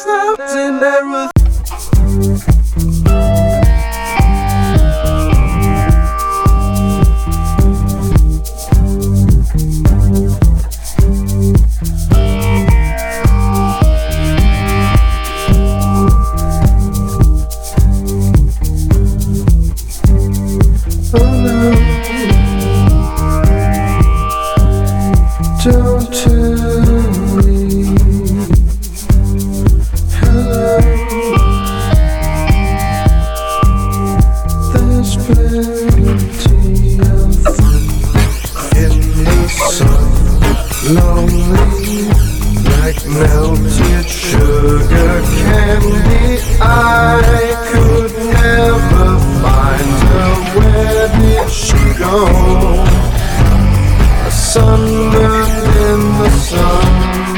stopped and everything. Don't tell me hello. There's plenty of fun in the sun. Lonely like melted sugar candy. I could never find her. Where did she go? Sunburned in the sun.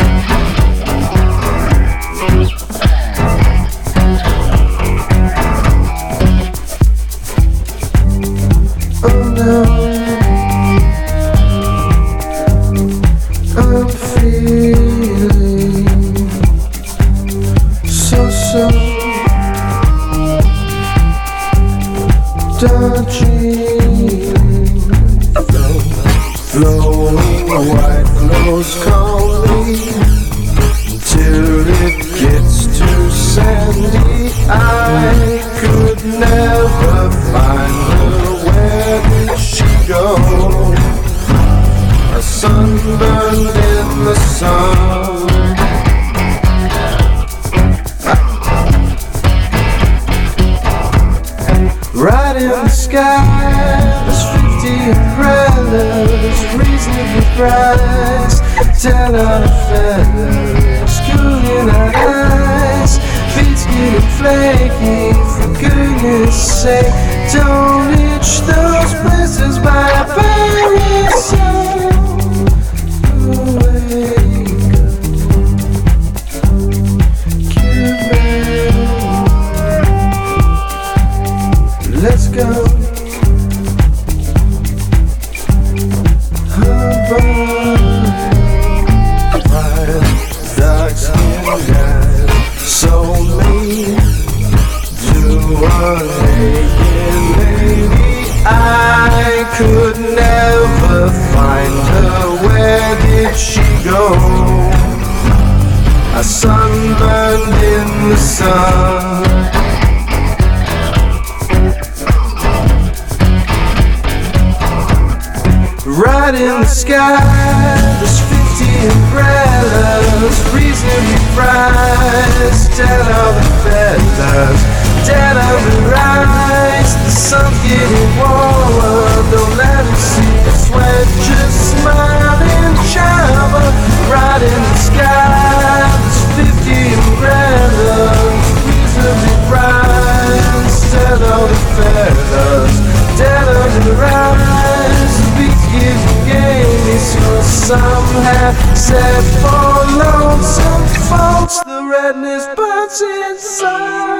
Oh no, I'm feeling so dodgy. Flowing white flows calmly till it gets too sandy. I could never find her. Where did she go? A sunburned in the sun. Right in the sky, there's 50 umbrellas, reasonably priced. 10 on a feather, school in our eyes. Feet's getting flaky, for goodness sake. Don't itch those blisters by a parasol. Wake up, give me. Let's go. Dark skinned guy, so mean to a naked lady. I could never find her. Where did she go? A sunburned in the sun. Right in the sky, there's 50 umbrellas, reasonably priced. 10 of the feathers, 10 of the rise. The sun's getting warmer, don't let it see the sweat. Just smile and shower. Right in the sky, there's 50 umbrellas, reasonably priced. 10 of the feathers, 10 of the rise. So some have said for lonesome folks, the redness burns inside.